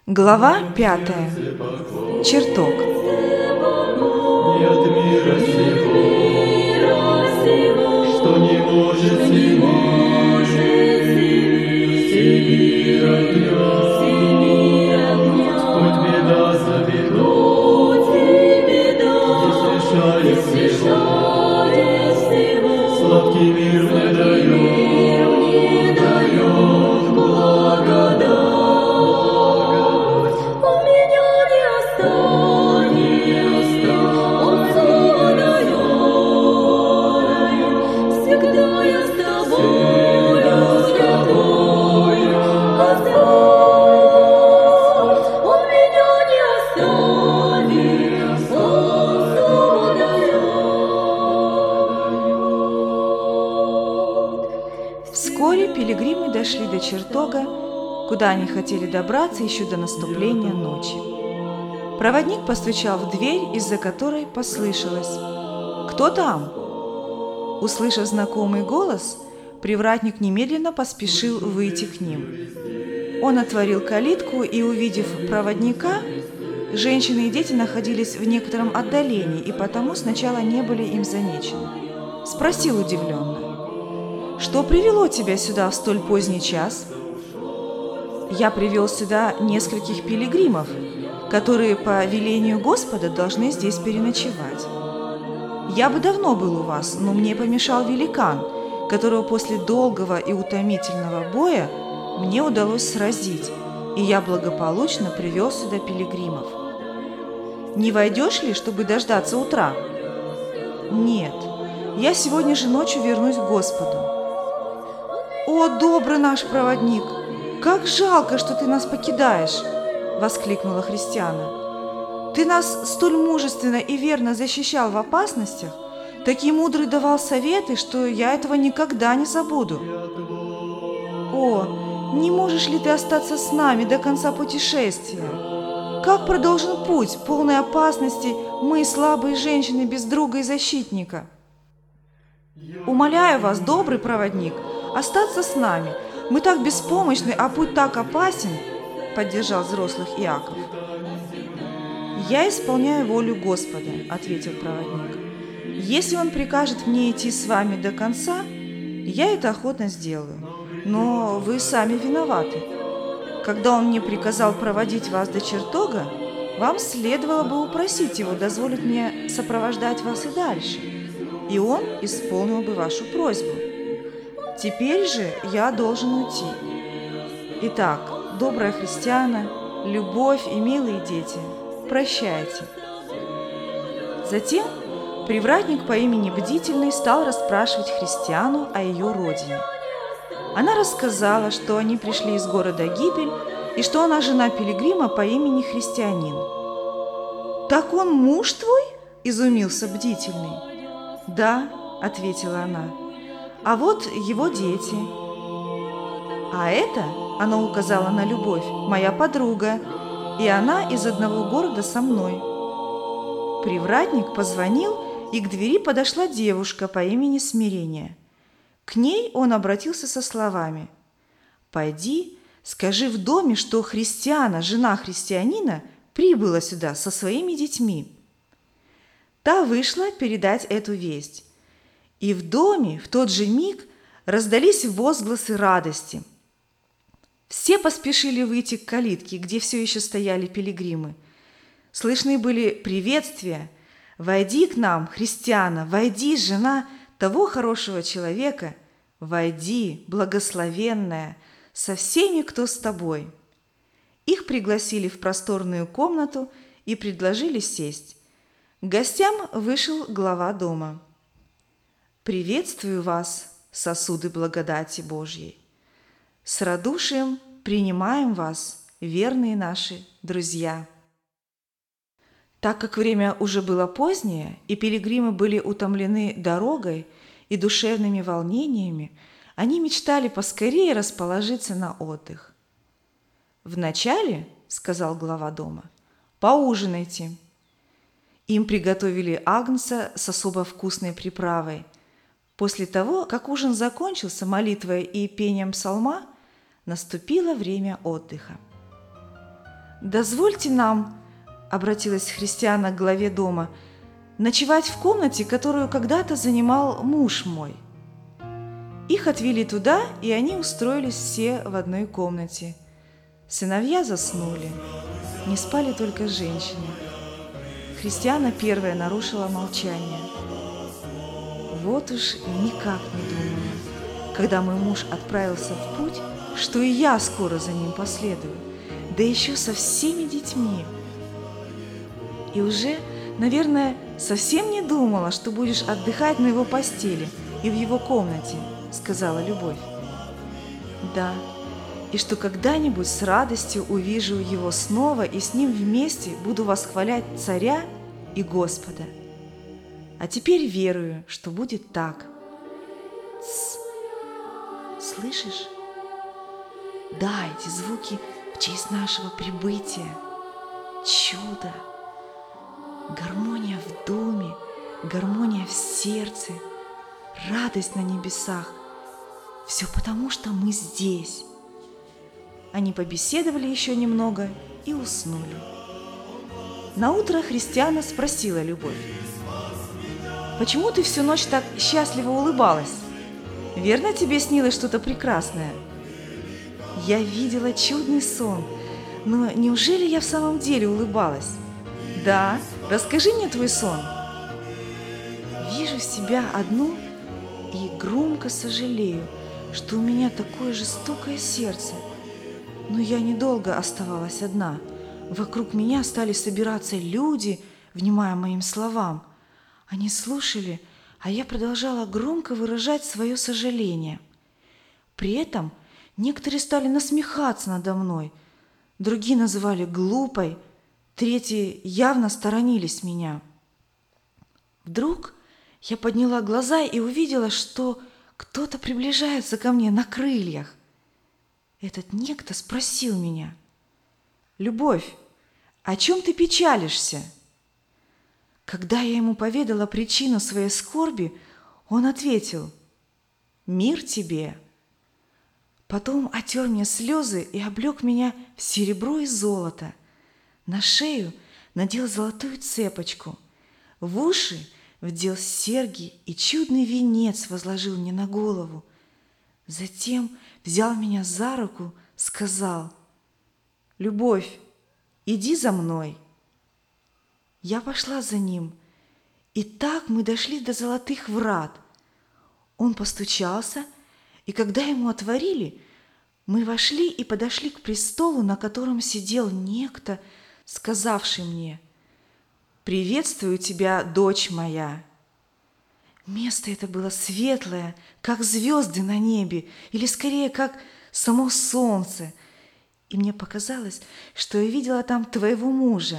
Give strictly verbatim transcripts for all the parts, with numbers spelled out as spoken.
Глава пятая. Чертог. Не от мира сего, что не может зимить, всеми огня, хоть беда за бедой, если шалит всего, сладкий мир мне дает, дает благодать. Вскоре пилигримы дошли до чертога, куда они хотели добраться еще до наступления ночи. Проводник постучал в дверь, из-за которой послышалось: «Кто там?». Услышав знакомый голос, привратник немедленно поспешил выйти к ним. Он отворил калитку и, увидев проводника, женщины и дети находились в некотором отдалении и потому сначала не были им замечены. Спросил удивленно: «Что привело тебя сюда в столь поздний час?» «Я привел сюда нескольких пилигримов, которые по велению Господа должны здесь переночевать. Я бы давно был у вас, но мне помешал великан, которого после долгого и утомительного боя мне удалось сразить, и я благополучно привел сюда пилигримов. Не войдешь ли, чтобы дождаться утра?» «Нет, я сегодня же ночью вернусь к Господу». «О, добрый наш проводник! Как жалко, что ты нас покидаешь!» – воскликнула Христиана. «Ты нас столь мужественно и верно защищал в опасностях, такие мудрые давал советы, что я этого никогда не забуду. О, не можешь ли ты остаться с нами до конца путешествия? Как продолжен путь, полный опасностей, мы, слабые женщины, без друга и защитника? Умоляю вас, добрый проводник, остаться с нами. Мы так беспомощны, а путь так опасен», – поддержал взрослых Иаков. «Я исполняю волю Господа», – ответил проводник. «Если Он прикажет мне идти с вами до конца, я это охотно сделаю. Но вы сами виноваты. Когда Он мне приказал проводить вас до чертога, вам следовало бы упросить Его дозволить мне сопровождать вас и дальше, и Он исполнил бы вашу просьбу. Теперь же я должен уйти. Итак, добрая христиана, любовь и милые дети, прощайте». Затем привратник по имени Бдительный стал расспрашивать христиану о ее родине. Она рассказала, что они пришли из города Гибель и что она жена пилигрима по имени Христианин. «Так он муж твой?» – изумился Бдительный. «Да», – ответила она, – «а вот его дети». «А это, – она указала на Любовь, – моя подруга, и она из одного города со мной». Привратник позвонил, и к двери подошла девушка по имени Смирение. К ней он обратился со словами: «Пойди, скажи в доме, что Христиана, жена христианина, прибыла сюда со своими детьми». Та вышла передать эту весть. И в доме в тот же миг раздались возгласы радости. Все поспешили выйти к калитке, где все еще стояли пилигримы. Слышны были приветствия: «Войди к нам, христиана, войди, жена того хорошего человека, войди, благословенная, со всеми, кто с тобой». Их пригласили в просторную комнату и предложили сесть. К гостям вышел глава дома. «Приветствую вас, сосуды благодати Божьей. С радушием принимаем вас, верные наши друзья». Так как время уже было позднее, и пилигримы были утомлены дорогой и душевными волнениями, они мечтали поскорее расположиться на отдых. «Вначале, – сказал глава дома, – поужинайте». Им приготовили агнца с особо вкусной приправой. После того, как ужин закончился молитвой и пением псалма, наступило время отдыха. «Дозвольте нам, — обратилась христиана к главе дома, — ночевать в комнате, которую когда-то занимал муж мой». Их отвели туда, и они устроились все в одной комнате. Сыновья заснули, не спали только женщины. Христиана первая нарушила молчание. «Вот уж никак не думала, когда мой муж отправился в путь, что и я скоро за ним последую, да еще со всеми детьми. И уже, наверное, совсем не думала, что будешь отдыхать на его постели и в его комнате», — сказала Любовь. «Да, и что когда-нибудь с радостью увижу его снова и с ним вместе буду восхвалять Царя и Господа. А теперь верую, что будет так». Тс. Слышишь? Да, эти звуки в честь нашего прибытия. Чудо. Гармония в доме, гармония в сердце, радость на небесах. Все потому, что мы здесь. Они побеседовали еще немного и уснули. Наутро христиана спросила Любовь: «Почему ты всю ночь так счастливо улыбалась? Верно, тебе снилось что-то прекрасное?» «Я видела чудный сон, но неужели я в самом деле улыбалась?» «Да, расскажи мне твой сон». «Вижу себя одну и громко сожалею, что у меня такое жестокое сердце. Но я недолго оставалась одна. Вокруг меня стали собираться люди, внимая моим словам. Они слушали, а я продолжала громко выражать свое сожаление. При этом некоторые стали насмехаться надо мной, другие называли глупой, третьи явно сторонились меня. Вдруг я подняла глаза и увидела, что кто-то приближается ко мне на крыльях. Этот некто спросил меня: «Любовь, о чем ты печалишься?» Когда я ему поведала причину своей скорби, он ответил: «Мир тебе». Потом отер мне слезы и облег меня в серебро и золото. На шею надел золотую цепочку, в уши вдел серьги и чудный венец возложил мне на голову. Затем взял меня за руку, сказал: «Любовь, иди за мной». Я пошла за ним, и так мы дошли до золотых врат. Он постучался, и когда ему отворили, мы вошли и подошли к престолу, на котором сидел некто, сказавший мне: «Приветствую тебя, дочь моя». Место это было светлое, как звезды на небе, или скорее, как само солнце, и мне показалось, что я видела там твоего мужа.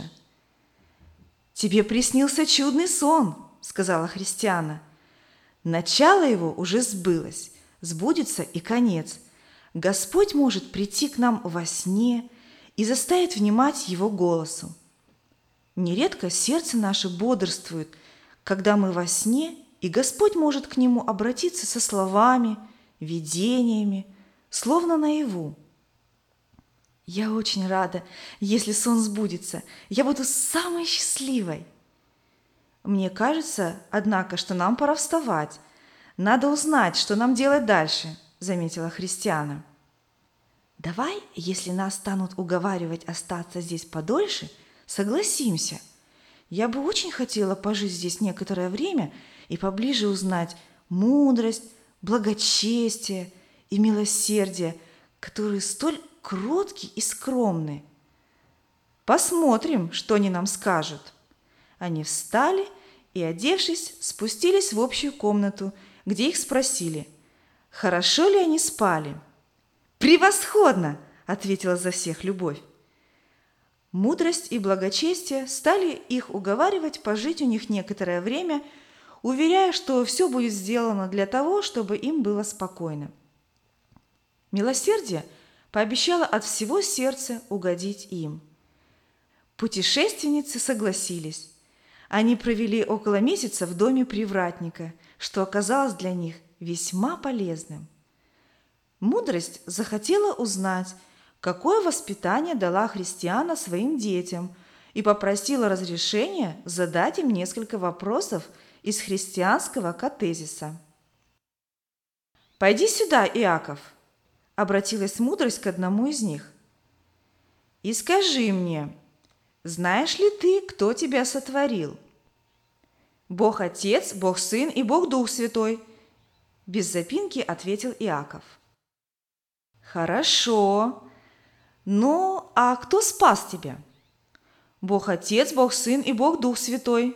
«Тебе приснился чудный сон», — сказала христиана. «Начало его уже сбылось, сбудется и конец. Господь может прийти к нам во сне и заставить внимать Его голосу. Нередко сердце наше бодрствует, когда мы во сне, и Господь может к нему обратиться со словами, видениями, словно наяву. Я очень рада, если сон сбудется, я буду самой счастливой. Мне кажется, однако, что нам пора вставать. Надо узнать, что нам делать дальше», — заметила христиана. «Давай, если нас станут уговаривать остаться здесь подольше, согласимся. Я бы очень хотела пожить здесь некоторое время и поближе узнать мудрость, благочестие и милосердие, которые столь кротки и скромны. Посмотрим, что они нам скажут». Они встали и, одевшись, спустились в общую комнату, где их спросили, хорошо ли они спали. «Превосходно!» – ответила за всех Любовь. Мудрость и благочестие стали их уговаривать пожить у них некоторое время, уверяя, что все будет сделано для того, чтобы им было спокойно. Милосердие пообещало от всего сердца угодить им. Путешественницы согласились. Они провели около месяца в доме привратника, что оказалось для них весьма полезным. Мудрость захотела узнать, какое воспитание дала христиана своим детям, и попросила разрешения задать им несколько вопросов из христианского катезиса. «Пойди сюда, Иаков», – обратилась мудрость к одному из них, – «и скажи мне, знаешь ли ты, кто тебя сотворил?» «Бог Отец, Бог Сын и Бог Дух Святой», – без запинки ответил Иаков. «Хорошо. Ну, а кто спас тебя?» «Бог Отец, Бог Сын и Бог Дух Святой».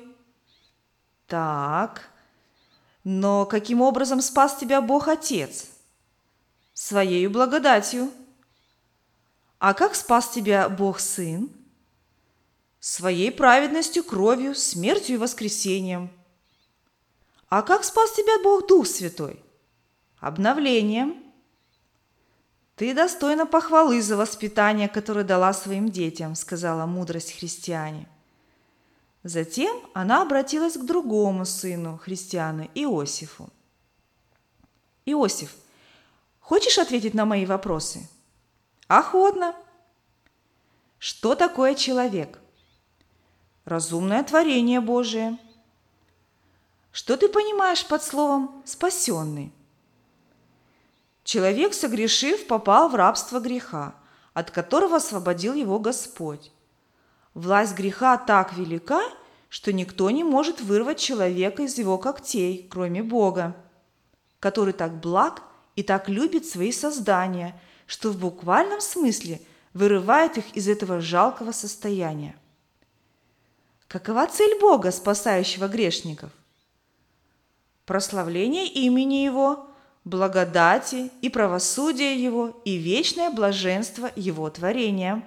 «Так, но каким образом спас тебя Бог Отец?» «Своею благодатью». «А как спас тебя Бог Сын?» «Своей праведностью, кровью, смертью и воскресением». «А как спас тебя Бог Дух Святой?» «Обновлением». «Ты достойна похвалы за воспитание, которое дала своим детям», – сказала мудрость христиане. Затем она обратилась к другому сыну христианы, Иосифу. «Иосиф, хочешь ответить на мои вопросы?» «Охотно». «Что такое человек?» «Разумное творение Божие». «Что ты понимаешь под словом «спасенный»?» «Человек, согрешив, попал в рабство греха, от которого освободил его Господь. Власть греха так велика, что никто не может вырвать человека из его когтей, кроме Бога, который так благ и так любит свои создания, что в буквальном смысле вырывает их из этого жалкого состояния. Какова цель Бога, спасающего грешников? Прославление имени Его, благодати и правосудия Его и вечное блаженство Его творения.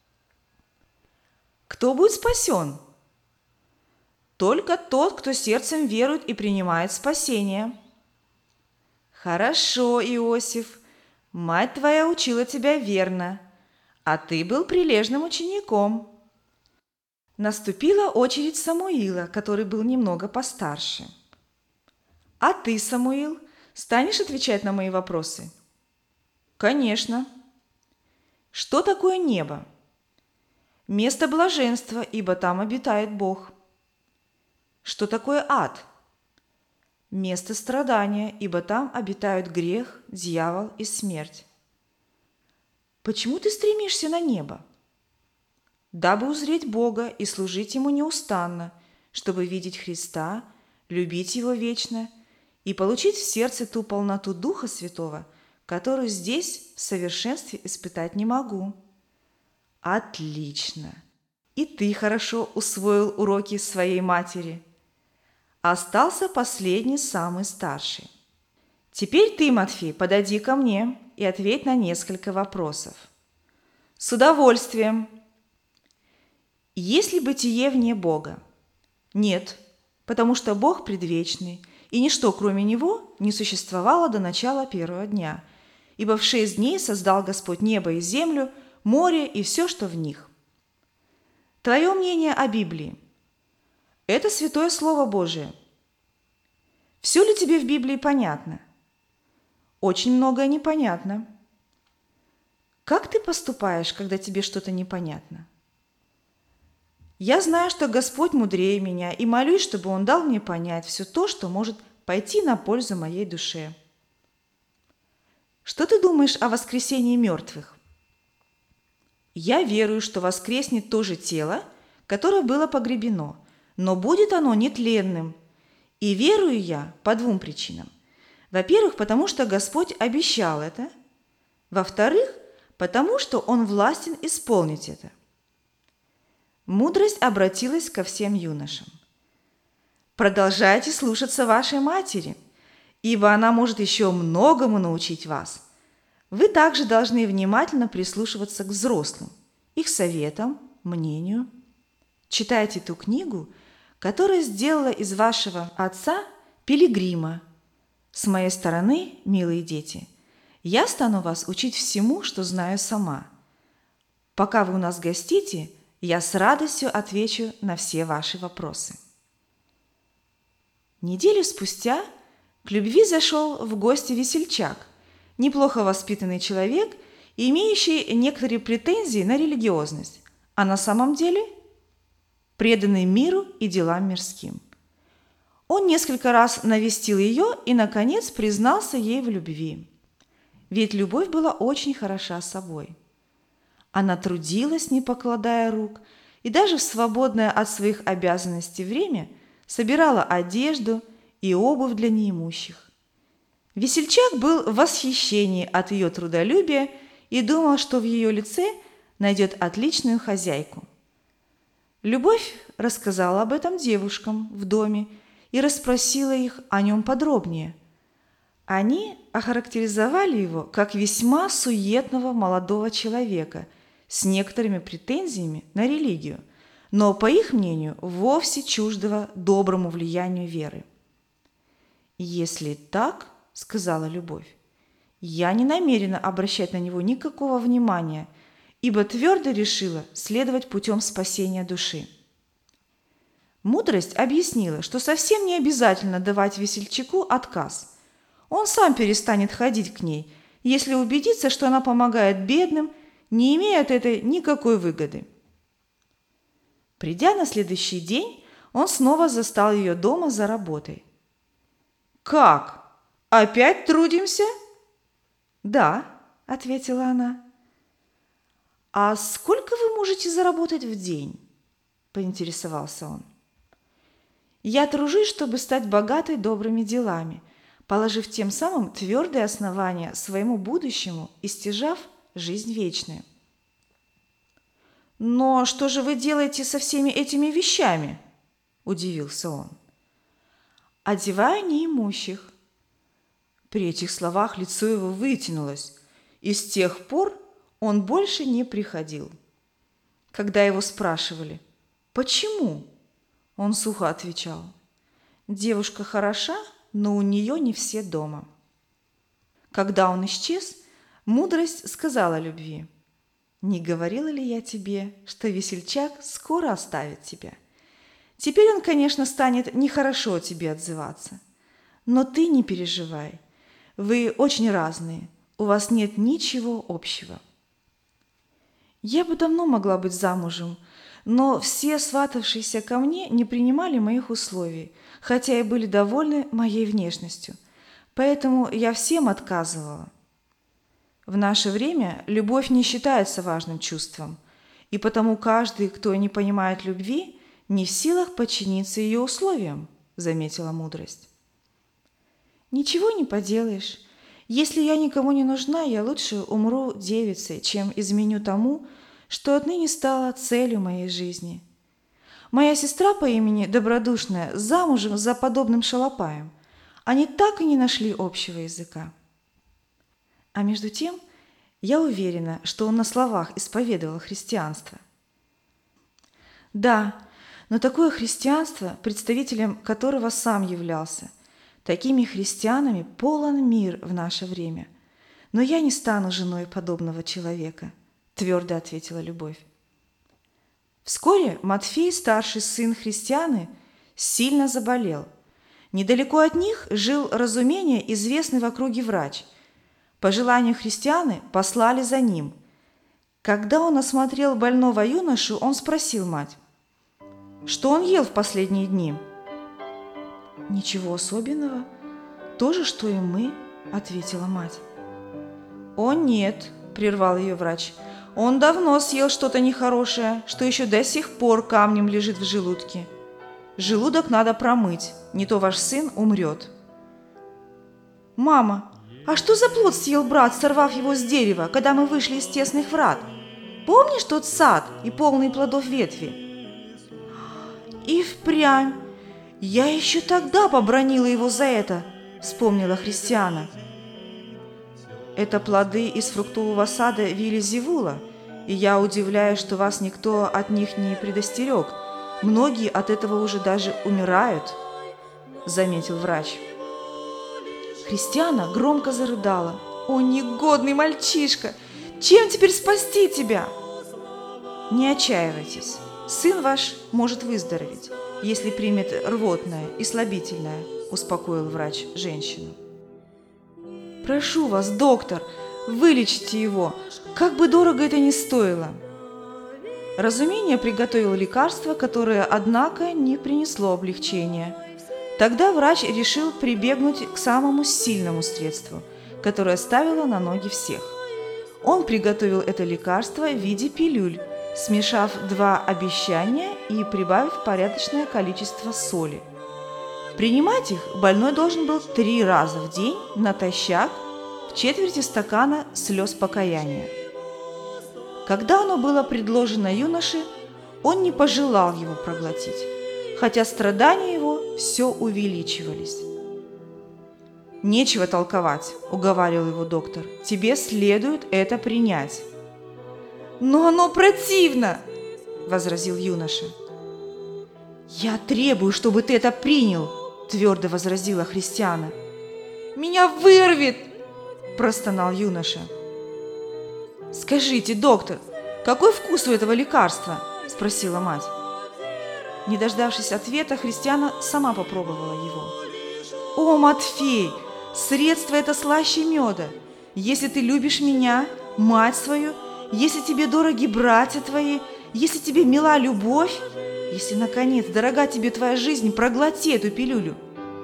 Кто будет спасен? Только тот, кто сердцем верует и принимает спасение. Хорошо, Иосиф, мать твоя учила тебя верно, а ты был прилежным учеником. Наступила очередь Самуила, который был немного постарше. А ты, Самуил, станешь отвечать на мои вопросы? Конечно. Что такое небо? Место блаженства, ибо там обитает Бог. Что такое ад? Место страдания, ибо там обитают грех, дьявол и смерть. Почему ты стремишься на небо? Дабы узреть Бога и служить Ему неустанно, чтобы видеть Христа, любить Его вечно и получить в сердце ту полноту Духа Святого, которую здесь в совершенстве испытать не могу. Отлично! И ты хорошо усвоил уроки своей матери. Остался последний, самый старший. Теперь ты, Матфей, подойди ко мне и ответь на несколько вопросов. С удовольствием. Есть ли бытие вне Бога? Нет, потому что Бог предвечный, и ничто, кроме Него, не существовало до начала первого дня, ибо в шесть дней создал Господь небо и землю, море и все, что в них. Твое мнение о Библии? Это святое Слово Божие. Все ли тебе в Библии понятно? Очень многое непонятно. Как ты поступаешь, когда тебе что-то непонятно? Я знаю, что Господь мудрее меня, и молюсь, чтобы Он дал мне понять все то, что может пойти на пользу моей душе. Что ты думаешь о воскресении мертвых? Я верую, что воскреснет то же тело, которое было погребено, но будет оно нетленным. И верую я по двум причинам. Во-первых, потому что Господь обещал это. Во-вторых, потому что Он властен исполнить это. Мудрость обратилась ко всем юношам. Продолжайте слушаться вашей матери, ибо она может еще многому научить вас. Вы также должны внимательно прислушиваться к взрослым, их советам, мнению. Читайте ту книгу, которая сделала из вашего отца пилигрима. С моей стороны, милые дети, я стану вас учить всему, что знаю сама. Пока вы у нас гостите, я с радостью отвечу на все ваши вопросы. Неделю спустя к любви зашел в гости весельчак, неплохо воспитанный человек, и имеющий некоторые претензии на религиозность, а на самом деле преданный миру и делам мирским. Он несколько раз навестил ее и, наконец, признался ей в любви. Ведь любовь была очень хороша собой. Она трудилась, не покладая рук, и даже в свободное от своих обязанностей время собирала одежду и обувь для неимущих. Весельчак был в восхищении от ее трудолюбия и думал, что в ее лице найдет отличную хозяйку. Любовь рассказала об этом девушкам в доме и расспросила их о нем подробнее. Они охарактеризовали его как весьма суетного молодого человека с некоторыми претензиями на религию, но, по их мнению, вовсе чуждого доброму влиянию веры. «Если так, — сказала Любовь, — я не намерена обращать на него никакого внимания, ибо твердо решила следовать путем спасения души». Мудрость объяснила, что совсем не обязательно давать весельчаку отказ. Он сам перестанет ходить к ней, если убедится, что она помогает бедным, не имея от этой никакой выгоды. Придя на следующий день, он снова застал ее дома за работой. «Как? Опять трудимся?» «Да», — ответила она. «А сколько вы можете заработать в день?» — поинтересовался он. «Я тружусь, чтобы стать богатой добрыми делами, положив тем самым твердые основания своему будущему и стяжав жизнь вечную». «Но что же вы делаете со всеми этими вещами?» – удивился он. «Одеваю неимущих». При этих словах лицо его вытянулось, и с тех пор он больше не приходил. Когда его спрашивали «Почему?», он сухо отвечал: «Девушка хороша, но у нее не все дома». Когда он исчез, мудрость сказала Любви: «Не говорила ли я тебе, что весельчак скоро оставит тебя? Теперь он, конечно, станет нехорошо о тебе отзываться. Но ты не переживай. Вы очень разные, у вас нет ничего общего». Я бы давно могла быть замужем, но все сватавшиеся ко мне не принимали моих условий, хотя и были довольны моей внешностью. Поэтому я всем отказывала. В наше время любовь не считается важным чувством, и потому каждый, кто не понимает любви, не в силах подчиниться ее условиям, заметила мудрость. «Ничего не поделаешь. Если я никому не нужна, я лучше умру девицей, чем изменю тому, что отныне стало целью моей жизни. Моя сестра по имени Добродушная замужем за подобным шалопаем. Они так и не нашли общего языка. А между тем, я уверена, что он на словах исповедовал христианство». «Да, но такое христианство, представителем которого сам являлся. Такими христианами полон мир в наше время. Но я не стану женой подобного человека», – твердо ответила Любовь. Вскоре Матфей, старший сын Христианы, сильно заболел. Недалеко от них жил Разумение, известный в округе врач. По желанию Христианы послали за ним. Когда он осмотрел больного юношу, он спросил мать: «Что он ел в последние дни?» «Ничего особенного. То же, что и мы», – ответила мать. «О нет», – прервал ее врач, – «он давно съел что-то нехорошее, что еще до сих пор камнем лежит в желудке. Желудок надо промыть, не то ваш сын умрет». «Мама, а что за плод съел брат, сорвав его с дерева, когда мы вышли из тесных врат? Помнишь тот сад и полный плодов ветви?» «И впрямь! Я еще тогда побранила его за это», – вспомнила Христиана. «Это плоды из фруктового сада Виелзевула, и я удивляюсь, что вас никто от них не предостерег. Многие от этого уже даже умирают», – заметил врач. Христиана громко зарыдала. «О, негодный мальчишка! Чем теперь спасти тебя?» «Не отчаивайтесь. Сын ваш может выздороветь, если примет рвотное и слабительное», – успокоил врач женщину. «Прошу вас, доктор, вылечите его. Как бы дорого это ни стоило. Разумение приготовил лекарство, которое, однако, не принесло облегчения. Тогда врач решил прибегнуть к самому сильному средству, которое ставило на ноги всех. Он приготовил это лекарство в виде пилюль, смешав два обещания и прибавив порядочное количество соли. Принимать их больной должен был три раза в день натощак в четверти стакана слез покаяния. Когда оно было предложено юноше, он не пожелал его проглотить, хотя страдания его все увеличивались. «Нечего толковать», – уговаривал его доктор, – «тебе следует это принять». «Но оно противно!» – возразил юноша. «Я требую, чтобы ты это принял!» – твердо возразила Христиана. «Меня вырвет!» – простонал юноша. «Скажите, доктор, какой вкус у этого лекарства?» – спросила мать. Не дождавшись ответа, Христиана сама попробовала его. «О, Матфей, средство это слаще меда! Если ты любишь меня, мать свою, если тебе дороги братья твои, если тебе мила любовь, если, наконец, дорога тебе твоя жизнь, проглоти эту пилюлю».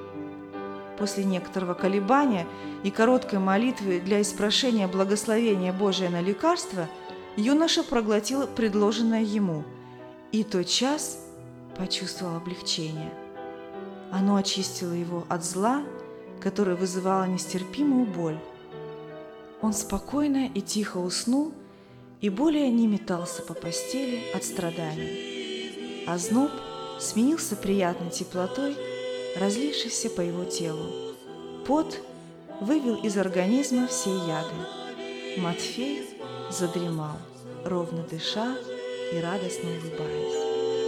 После некоторого колебания и короткой молитвы для испрошения благословения Божия на лекарство, юноша проглотил предложенное ему, и тотчас почувствовал облегчение. Оно очистило его от зла, которое вызывало нестерпимую боль. Он спокойно и тихо уснул и более не метался по постели от страданий. Озноб сменился приятной теплотой, разлившейся по его телу. Пот вывел из организма все яды. Матфей задремал, ровно дыша и радостно улыбаясь.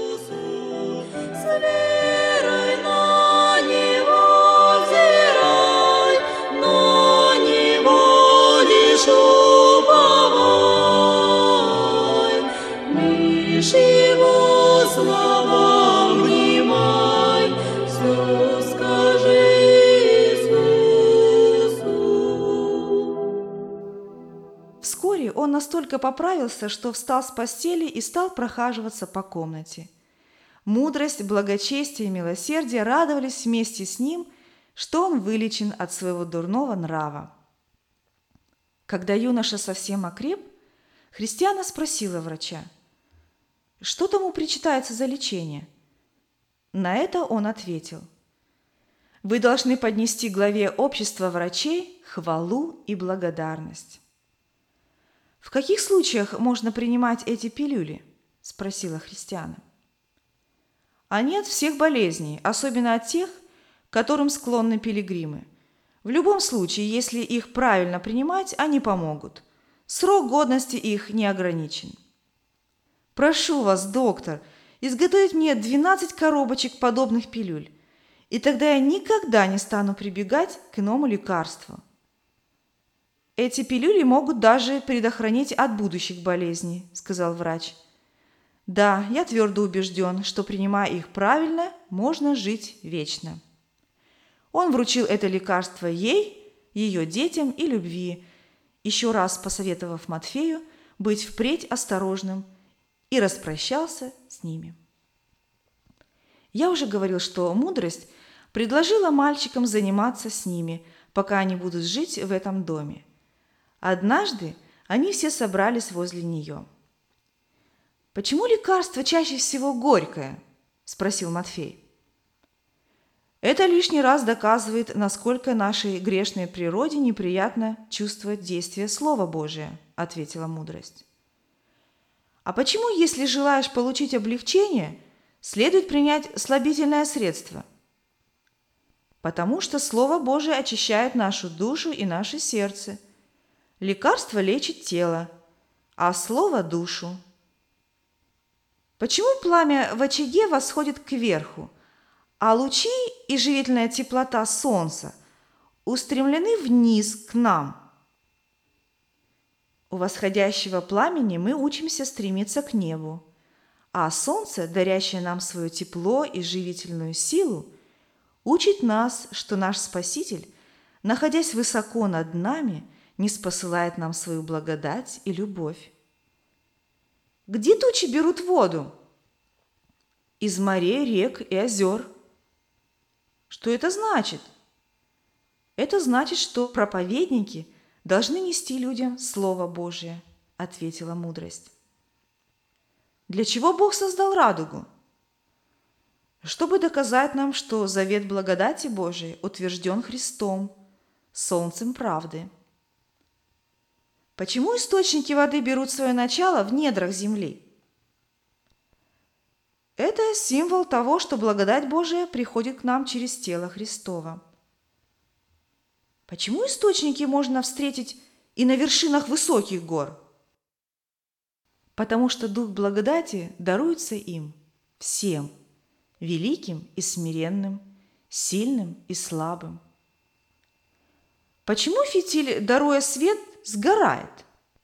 С верой на Него взирай, на Него лишь уповай, лишь Его словам внимай, все скажи Иисусу. Вскоре он настолько поправился, что встал с постели и стал прохаживаться по комнате. Мудрость, благочестие и милосердие радовались вместе с ним, что он вылечен от своего дурного нрава. Когда юноша совсем окреп, Христиана спросила врача, что тому причитается за лечение. На это он ответил: «Вы должны поднести главе общества врачей хвалу и благодарность». «В каких случаях можно принимать эти пилюли?» – спросила Христиана. «Они от всех болезней, особенно от тех, к которым склонны пилигримы. В любом случае, если их правильно принимать, они помогут. Срок годности их не ограничен». «Прошу вас, доктор, изготовить мне двенадцать коробочек подобных пилюль, и тогда я никогда не стану прибегать к иному лекарству. Эти пилюли могут даже предохранить от будущих болезней», – сказал врач. «Да, я твердо убежден, что, принимая их правильно, можно жить вечно». Он вручил это лекарство ей, ее детям и любви, еще раз посоветовав Матфею быть впредь осторожным, и распрощался с ними. Я уже говорил, что мудрость предложила мальчикам заниматься с ними, пока они будут жить в этом доме. Однажды они все собрались возле нее. «Почему лекарство чаще всего горькое?» – спросил Матфей. «Это лишний раз доказывает, насколько нашей грешной природе неприятно чувствовать действие Слова Божия», – ответила мудрость. «А почему, если желаешь получить облегчение, следует принять слабительное средство?» «Потому что Слово Божие очищает нашу душу и наше сердце. Лекарство лечит тело, а Слово – душу. Почему пламя в очаге восходит кверху, а лучи и живительная теплота солнца устремлены вниз к нам? У восходящего пламени мы учимся стремиться к небу, а солнце, дарящее нам свое тепло и живительную силу, учит нас, что наш Спаситель, находясь высоко над нами, не спосылает нам свою благодать и любовь? Где тучи берут воду? Из морей, рек и озер. Что это значит? Это значит, что проповедники должны нести людям Слово Божие, ответила мудрость. Для чего Бог создал радугу? Чтобы доказать нам, что завет благодати Божией утвержден Христом, солнцем правды. Почему источники воды берут свое начало в недрах земли? Это символ того, что благодать Божия приходит к нам через тело Христово. Почему источники можно встретить и на вершинах высоких гор? Потому что Дух благодати даруется им, всем, великим и смиренным, сильным и слабым. Почему фитиль, даруя свет, сгорает?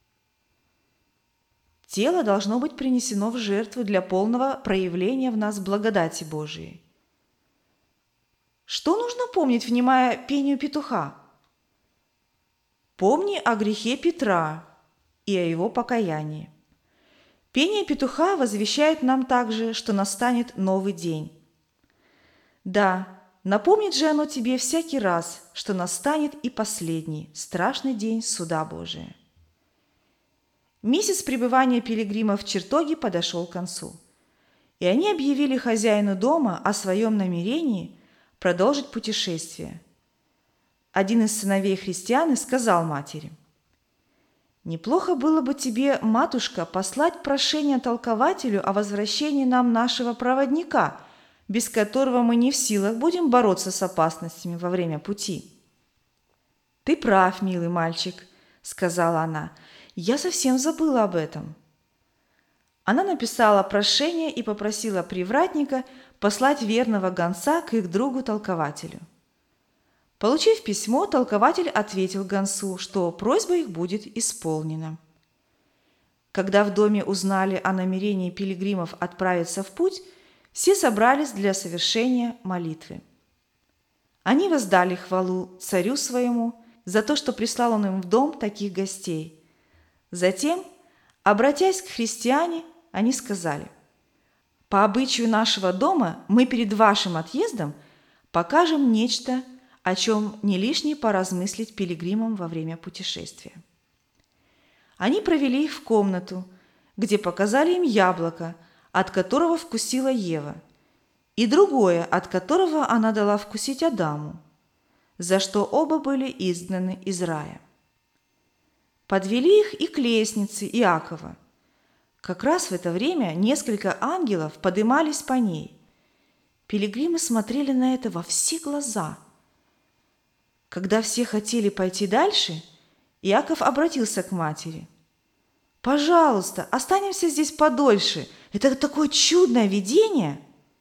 Тело должно быть принесено в жертву для полного проявления в нас благодати Божией. Что нужно помнить, внимая пению петуха? Помни о грехе Петра и о его покаянии. Пение петуха возвещает нам также, что настанет новый день. Да, напомнит же оно тебе всякий раз, что настанет и последний, страшный день суда Божия. Месяц пребывания пилигримов в чертоге подошел к концу, и они объявили хозяину дома о своем намерении продолжить путешествие. Один из сыновей христиан сказал матери: «Неплохо было бы тебе, матушка, послать прошение толкователю о возвращении нам нашего проводника, без которого мы не в силах будем бороться с опасностями во время пути». «Ты прав, милый мальчик», — сказала она, — «я совсем забыла об этом». Она написала прошение и попросила привратника послать верного гонца к их другу-толкователю. Получив письмо, толкователь ответил гонцу, что просьба их будет исполнена. Когда в доме узнали о намерении пилигримов отправиться в путь, все собрались для совершения молитвы. Они воздали хвалу царю своему за то, что прислал он им в дом таких гостей. Затем, обратясь к христиане, они сказали: «По обычаю нашего дома мы перед вашим отъездом покажем нечто, о чем не лишне поразмыслить пилигримам во время путешествия». Они провели их в комнату, где показали им яблоко, от которого вкусила Ева, и другое, от которого она дала вкусить Адаму, за что оба были изгнаны из рая. Подвели их и к лестнице Иакова. Как раз в это время несколько ангелов подымались по ней. Пилигримы смотрели на это во все глаза. Когда все хотели пойти дальше, Иаков обратился к матери: «Пожалуйста, останемся здесь подольше. Это такое чудное видение!»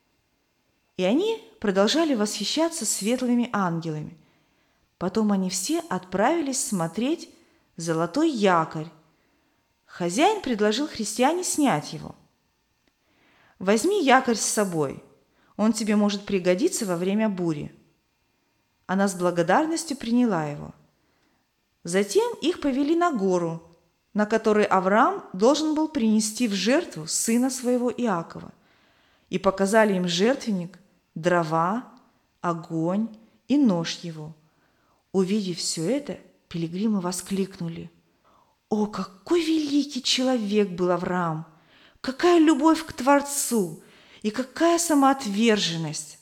И они продолжали восхищаться светлыми ангелами. Потом они все отправились смотреть золотой якорь. Хозяин предложил христиане снять его. «Возьми якорь с собой, он тебе может пригодиться во время бури». Она с благодарностью приняла его. Затем их повели на гору, на которой Авраам должен был принести в жертву сына своего Иакова, и показали им жертвенник, дрова, огонь и нож его. Увидев все это, пилигримы воскликнули: «О, какой великий человек был Авраам! Какая любовь к Творцу и какая самоотверженность!»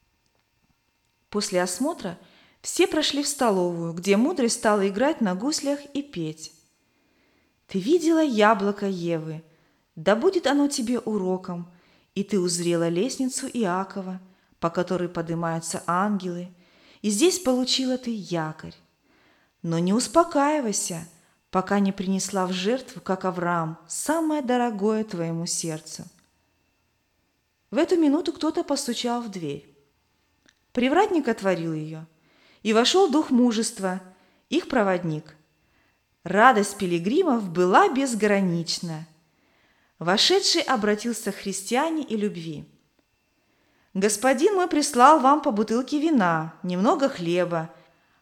После осмотра все прошли в столовую, где мудрость стала играть на гуслях и петь. «Ты видела яблоко Евы, да будет оно тебе уроком, и ты узрела лестницу Иакова, по которой поднимаются ангелы, и здесь получила ты якорь. Но не успокаивайся, пока не принесла в жертву, как Авраам, самое дорогое твоему сердцу». В эту минуту кто-то постучал в дверь. Привратник отворил ее, и вошел дух мужества, их проводник. Радость пилигримов была безгранична. Вошедший обратился к христиане и любви: «Господин мой прислал вам по бутылке вина, немного хлеба,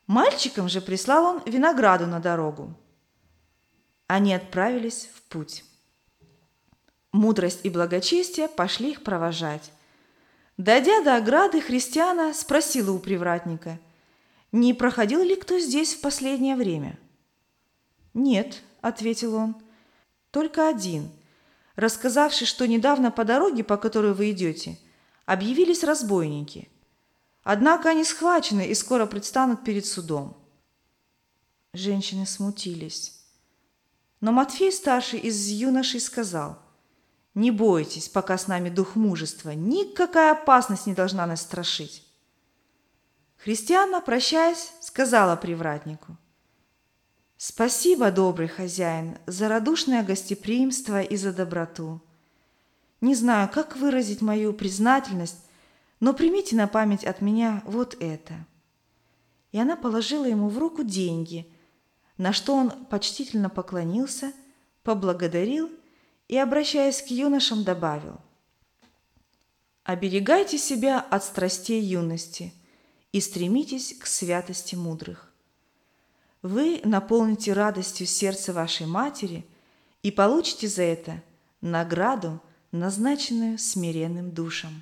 Мальчикам же прислал он винограду на дорогу. Они отправились в путь. Мудрость и благочестие пошли их провожать. Дойдя до ограды, Христиана спросила у привратника, не проходил ли кто здесь в последнее время? «Нет», — ответил он, — «только один, рассказавший, что недавно по дороге, по которой вы идете, объявились разбойники. Однако они схвачены и скоро предстанут перед судом». Женщины смутились. Но Матфей, старший из юношей, сказал, «Не бойтесь, пока с нами дух мужества, никакая опасность не должна нас страшить». Христиана, прощаясь, сказала привратнику, «Спасибо, добрый хозяин, за радушное гостеприимство и за доброту. Не знаю, как выразить мою признательность, но примите на память от меня вот это». И она положила ему в руку деньги, на что он почтительно поклонился, поблагодарил и, обращаясь к юношам, добавил, «Оберегайте себя от страстей юности и стремитесь к святости мудрых. Вы наполните радостью сердце вашей матери и получите за это награду, назначенную смиренным душам».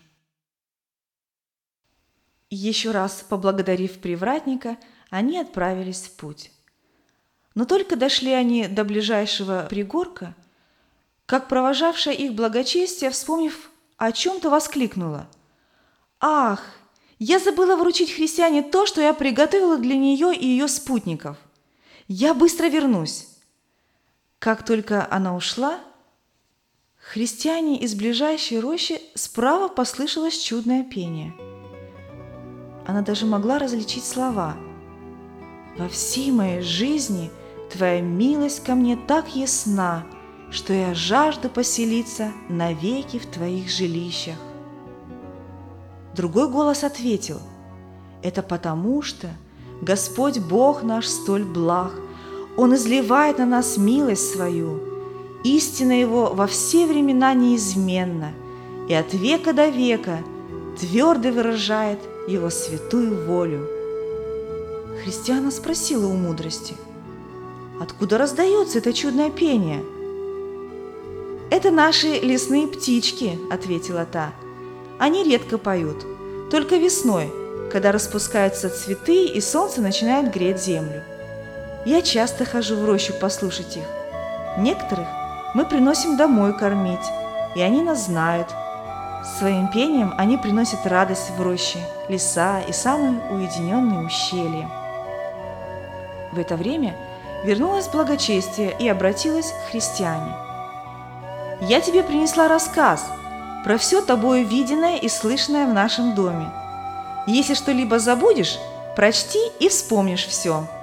Еще раз поблагодарив привратника, они отправились в путь. Но только дошли они до ближайшего пригорка, как провожавшая их благочестие, вспомнив о чем-то, воскликнула, «Ах, я забыла вручить Христиане то, что я приготовила для нее и ее спутников. Я быстро вернусь». Как только она ушла, Христиане из ближайшей рощи справа послышалось чудное пение. Она даже могла различить слова: «Во всей моей жизни Твоя милость ко мне так ясна, что я жажду поселиться навеки в Твоих жилищах». Другой голос ответил: «Это потому, что Господь Бог наш столь благ, Он изливает на нас милость свою, истина Его во все времена неизменна, и от века до века твердо выражает Его святую волю». Христиана спросила у мудрости: «Откуда раздается это чудное пение?» «Это наши лесные птички», — ответила та. «Они редко поют, только весной, когда распускаются цветы и солнце начинает греть землю. Я часто хожу в рощу послушать их. Некоторых мы приносим домой кормить, и они нас знают. Своим пением они приносят радость в роще, леса и самые уединенные ущелья». В это время вернулось благочестие и обратилась к Христиане: «Я тебе принесла рассказ про все тобою виденное и слышанное в нашем доме. Если что-либо забудешь, прочти и вспомнишь все».